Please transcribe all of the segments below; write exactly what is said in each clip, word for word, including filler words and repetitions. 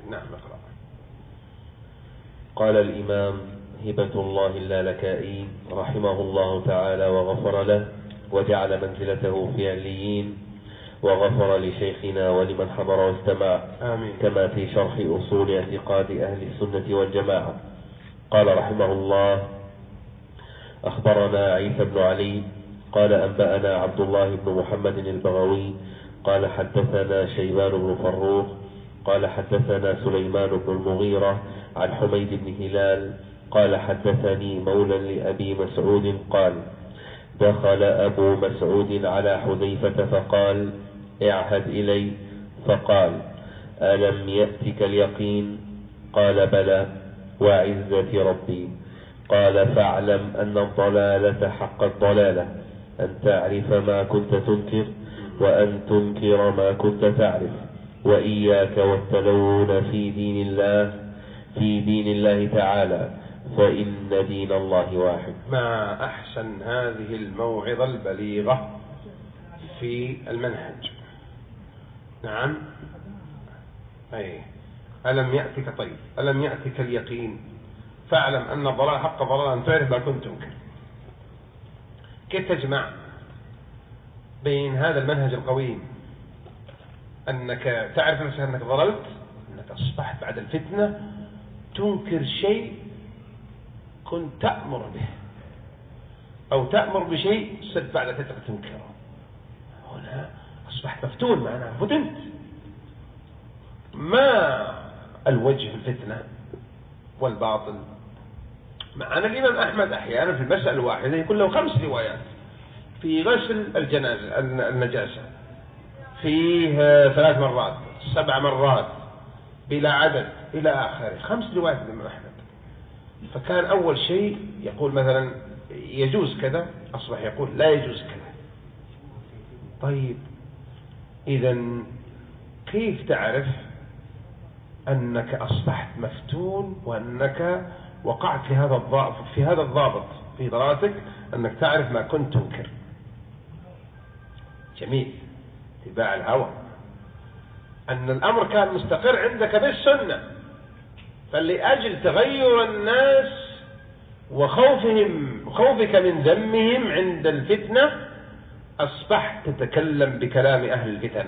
نعم اقرأ. قال الإمام هبة الله اللالكائي رحمه الله تعالى وغفر له وجعل منزلته في عليين، وغفر لشيخنا ولمن حضر واستمع، آمين. كما في شرح أصول اعتقاد أهل السنة والجماعة. قال رحمه الله: أخبرنا عيسى بن علي قال أنبأنا عبد الله بن محمد البغوي قال حدثنا شيبان بن فروخ قال حدثنا سليمان بن المغيرة عن حميد بن هلال قال حدثني مولى لأبي مسعود قال: دخل أبو مسعود على حذيفة فقال: اعهد إلي. فقال: ألم يأتك اليقين؟ قال: بلى وعزة ربي. قال: فاعلم أن الضلالة حق الضلالة أن تعرف ما كنت تنكر وأن تنكر ما كنت تعرف، وإياك والتلون في دين الله في دين الله تعالى، فإن دين الله واحد. ما أحسن هذه الموعظة البليغة في المنهج. نعم. أي ألم يأتك طيب ألم يأتك اليقين فاعلم أن الضلال حق ضلال أن تعرف ما كنت تنكر. كيف تجمع بين هذا المنهج القويم أنك تعرف نفسك أنك ضللت، أنك أصبحت بعد الفتنة تنكر شيء كنت تأمر به، أو تأمر بشيء صرت بعد فترة تنكره؟ هنا أصبحت مفتون معناه فتنت. ما الوجه الفتنة والباطل؟ مع أن الإمام أحمد أحيانا في المسألة الواحدة يكون له خمس روايات في غسل الجنازة النجاسة، فيه ثلاث مرات، سبع مرات، بلا عدد، إلى آخره، خمس روايات للإمام أحمد. فكان أول شيء يقول مثلا يجوز كذا، أصبح يقول لا يجوز كذا. طيب إذن كيف تعرف أنك أصبحت مفتون وأنك وقعت في هذا الضابط في هذا الضابط في ضلالتك، أنك تعرف ما كنت تنكر؟ جميل. اتباع الهوى، أن الأمر كان مستقر عندك بالسنة، فلأجل تغير الناس وخوفهم خوفك من ذمهم عند الفتنة أصبحت تتكلم بكلام أهل الفتن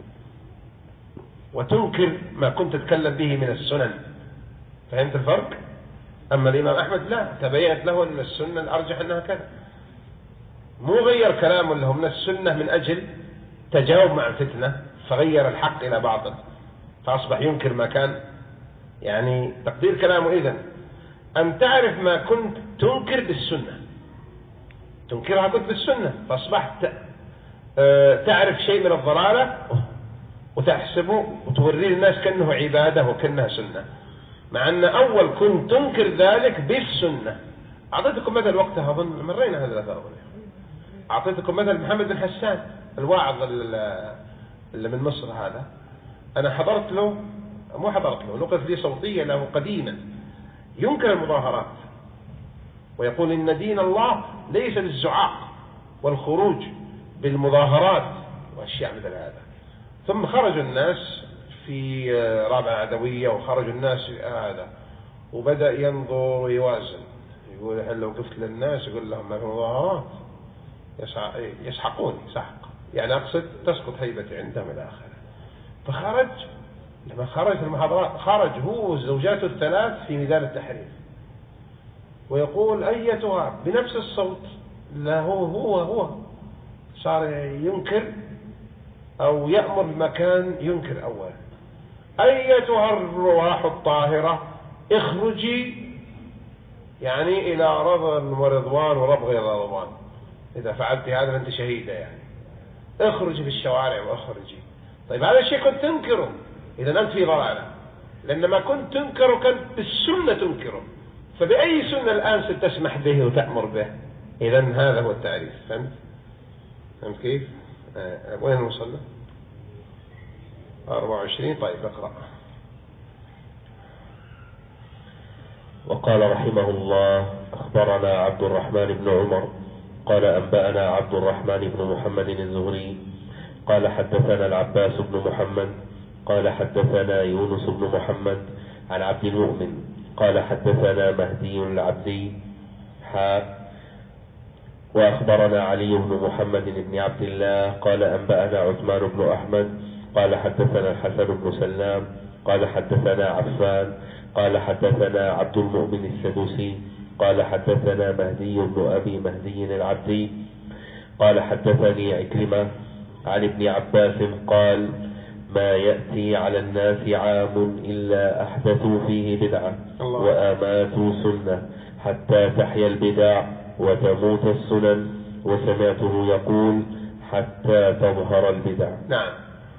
وتنكر ما كنت تتكلم به من السنن. فهمت الفرق؟ أما الإمام أحمد لا، تبينت له أن السنة الأرجح أنها كذا، مو غير كلامه له من السنة من أجل تجاوب مع الفتنة فغير الحق إلى باطل فأصبح ينكر ما كان. يعني تقدير كلامه إذن أن تعرف ما كنت تنكر بالسنة، تنكرها كنت بالسنة، فأصبحت تعرف شيء من الضلالة وتحسبه وتوريه الناس كأنه عبادة وكأنها سنة، مع أن أول كنت تنكر ذلك بالسنة. أعطيتكم مثل وقتها أظن مرينا هذا الأثر، أعطيتكم مثل محمد بن حسان الواعظ اللي من مصر هذا. أنا حضرت له، مو حضرت له، نقلت لي صوتية له قديما ينكر المظاهرات ويقول إن دين الله ليس بالزعاق والخروج بالمظاهرات وأشياء مثل هذا. ثم خرج الناس في رابعة عدوية وخرج الناس هذا وبدأ ينظر ويوازن، يقول هل لو قفت للناس يقول لهم ما في مظاهرات يسحقوني سحق، يعني أقصد تسقط هيبتي عندهم إلى آخره. فخرج، لما خرج في المحاضرات خرج هو وزوجاته الثلاث في ميدان التحرير ويقول أيتها بنفس الصوت، لا هو هو هو صار ينكر أو يأمر بمكان ينكر أولا. أيتها الرواح الطاهرة اخرجي، يعني إلى رضا ورضوان وربغ رضوان، إذا فعلت هذا أنت شهيدة، يعني اخرجي في الشوارع واخرجي. طيب هذا الشيء كنت تنكره، إذا أنت في ضلالة، لأن ما كنت تنكره كنت بالسنة تنكره، فبأي سنة الآن ستسمح به وتأمر به؟ إذا هذا هو التعريف. فهمت؟ فهمت كيف؟ آه. وين وصلنا؟ أربعة وعشرين. طيب اقرأ. وقال رحمه الله: أخبرنا عبد الرحمن بن عمر قال أنبأنا عبد الرحمن بن محمد الزهري قال حدثنا العباس بن محمد قال حدثنا يونس بن محمد عن عبد المؤمن قال حدثنا مهدي العبدي حاء وأخبرنا علي بن محمد بن عبد الله قال أنبأنا عثمان بن أحمد قال حدثنا الحسن بن سلام قال حدثنا عفان قال حدثنا عبد المؤمن السدوسي قال حدثنا مهدي بن أبي مهدي العبدي قال حدثني عكرمة عن ابن عباس قال ما يأتي على الناس عام إلا أحدثوا فيه بدعة وآماتوا سنة حتى تحيا البدع وتموت السنن وسمعته يقول حتى تظهر البدع. نعم.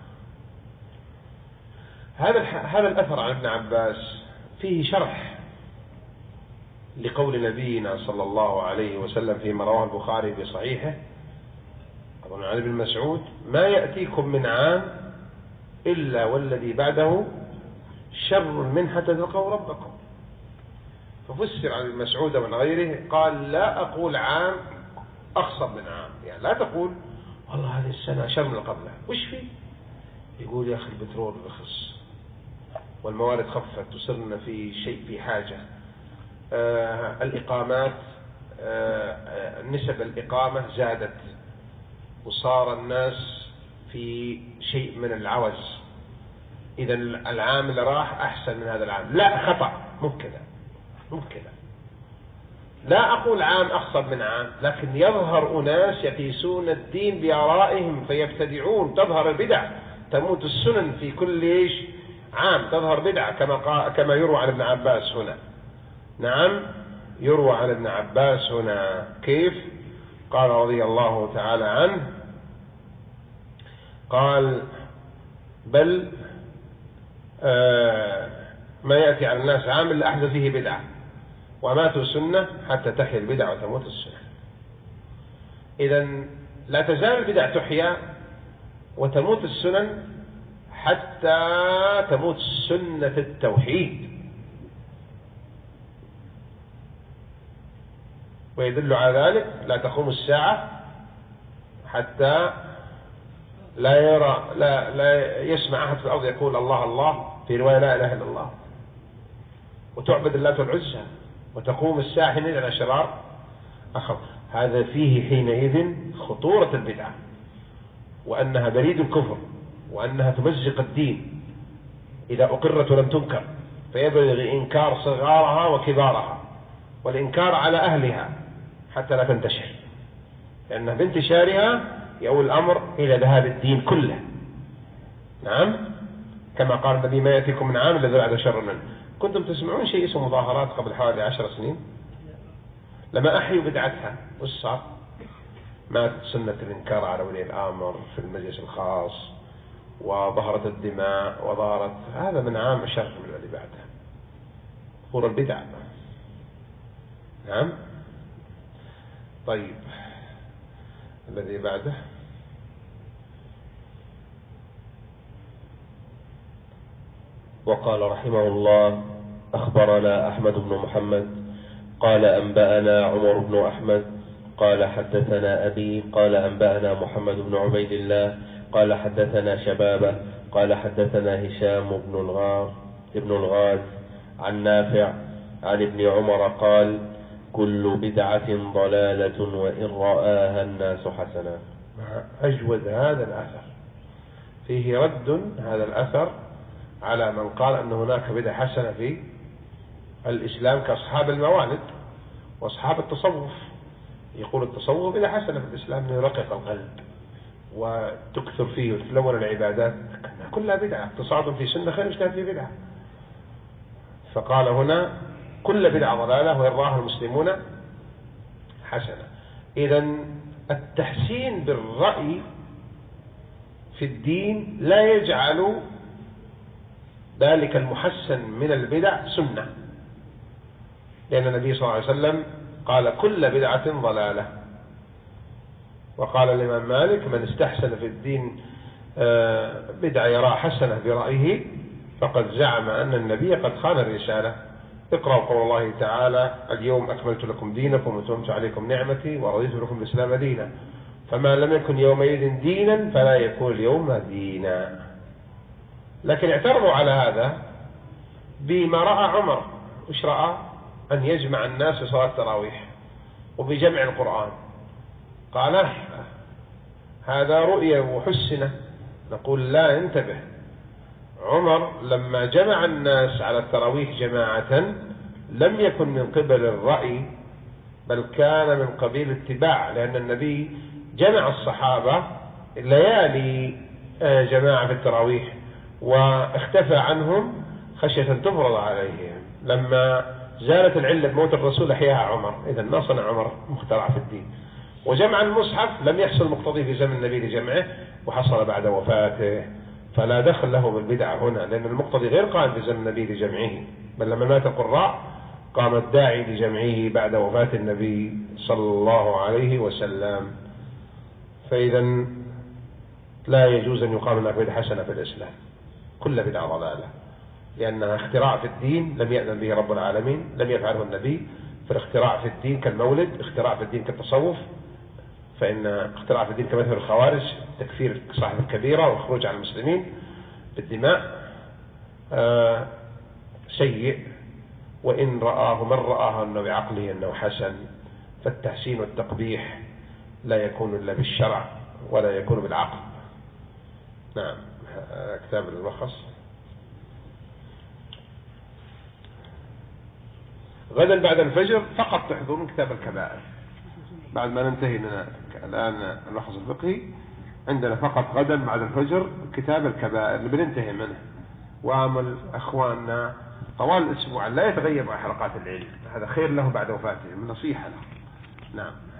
هذا هذا الأثر عن ابن عباس فيه شرح لقول نبينا صلى الله عليه وسلم فيما رواه البخاري بصحيحه أظن عن ابن مسعود ما يأتيكم من عام إلا والذي بعده شر من حتى تلقوا ربكم. ففسر عن ابن مسعود ومن غيره قال لا أقول عام أخصب من عام، يعني لا تقول والله هذه السنة شر من قبلها. وش فيه؟ يقول يا أخي البترول رخص والموارد خفت وصرنا في شيء في حاجة. آه الإقامات آه نسب الإقامة زادت وصار الناس في شيء من العوز، إذا العام اللي راح أحسن من هذا العام. لا، خطأ، مو كذا مو كذا. لا أقول عام أخصب من عام، لكن يظهر أناس يقيسون الدين بآرائهم فيبتدعون، تظهر البدع، تموت السنن في كل إيش عام، تظهر بدعة كما قا... كما يروى عن ابن عباس هنا. نعم، يروى عن ابن عباس هنا. كيف؟ قال رضي الله تعالى عنه قال بل آه ما يأتي على الناس عام إلا أحدث فيه بدعة وماتوا السنة حتى تحيا البدع وتموت السنة. إذن لا تزال البدع تحيا وتموت السنن حتى تموت سنة التوحيد. ويدل على ذلك لا تقوم الساعة حتى لا يرى لا لا يسمع أحد في الأرض يقول الله الله، في رواية لا إله إلا الله، وتعبد اللات والعزى، وتقوم الساعة حينئذ على شرار أخر. هذا فيه حينئذ خطورة البدعة، وأنها بريد الكفر، وأنها تمزق الدين إذا أقرت ولم تنكر، فيبلغ إنكار صغارها وكبارها والإنكار على أهلها حتى لا تنتشر، لأنها بانتشارها يؤول الأمر إلى ذهاب الدين كله. نعم، كما قال النبي ما يأتيكم من عام الذي بعد شر منه. كنتم تسمعون شيء اسمه مظاهرات قبل حوالي عشر سنين لما أحيوا بدعتها، وش صار؟ ماتت سنة الإنكار على ولي الأمر في المجلس الخاص، وظهرت الدماء، وظهرت هذا من عام شر من الذي بعده، ظهور البدع. نعم. طيب الذي بعده وقال رحمه الله أخبرنا أحمد بن محمد قال أنبأنا عمر بن أحمد قال حدثنا أبي قال أنبأنا محمد بن عبيد الله قال حدثنا شبابه قال حدثنا هشام بن الغار ابن الغاز عن نافع عن ابن عمر قال كل بدعة ضلالة وإن رآها الناس حسنا. أجود هذا الأثر، فيه رد هذا الأثر على من قال أن هناك بدعة حسنة في الإسلام كأصحاب الموالد وأصحاب التصوف. يقول التصوف بدعة حسنة في الإسلام، يرقق القلب وتكثر فيه وتتلون العبادات، كلها بدعة، اقتصاد في سنة خير اجتهاد في بدعة. فقال هنا كل بدعة ضلالة وإن رآها المسلمون حسنة. إذن التحسين بالرأي في الدين لا يجعل ذلك المحسن من البدع سنة، لأن النبي صلى الله عليه وسلم قال كل بدعة ضلالة. وقال الإمام مالك من استحسن في الدين بدعة يرى حسنة برأيه فقد زعم أن النبي قد خان الرسالة. اقرأوا قول الله تعالى اليوم أكملت لكم دينكم وأتممت عليكم نعمتي ورضيت لكم الإسلام دينا، فما لم يكن يومئذ دينا فلا يكون اليوم دينا. لكن اعترضوا على هذا بما رأى عمر. وش رأى؟ أن يجمع الناس في صلاة التراويح وبجمع القرآن. قال هذا رؤية وحسنة. نقول لا، انتبه، عمر لما جمع الناس على التراويح جماعة لم يكن من قبل الرأي، بل كان من قبيل اتباع، لأن النبي جمع الصحابة ليالي جماعة في التراويح واختفى عنهم خشية تفرض عليهم. لما زالت العلة بموت الرسول أحياها عمر. إذا ما صنع عمر مخترع في الدين. وجمع المصحف لم يحصل مقتضي في زمن النبي لجمعه، وحصل بعد وفاته، فلا دخل له بالبدعة هنا، لأن المقتضي غير قائم في زمن النبي لجمعه، بل لما مات القراء قام الداعي لجمعه بعد وفاة النبي صلى الله عليه وسلم. فإذا لا يجوز أن يقام هناك بدعة حسنة في الإسلام، كل بدعة ضلالة، لأنها اختراع في الدين لم يأذن به رب العالمين، لم يفعله النبي. فالاختراع في الدين كالمولد، اختراع في الدين كالتصوف، فإن اختراع في الدين كمثل الخوارج، تكفير صاحب الكبيرة والخروج على المسلمين بالدماء، آه سيء. وإن رآه من رآه أنه بعقله أنه حسن، فالتحسين والتقبيح لا يكون إلا بالشرع ولا يكون بالعقل. نعم. كتاب الملخص. غدا بعد الفجر فقط تحضرون كتاب الكبائر. بعد ما ننتهي من الآن الملخص الفقهي، عندنا فقط غدا بعد الفجر كتاب الكبائر اللي بننتهي منه. وعمل أخواننا طوال الأسبوع لا يتغيب عن حلقات العلم، هذا خير له بعد وفاته، من نصيحة له. نعم.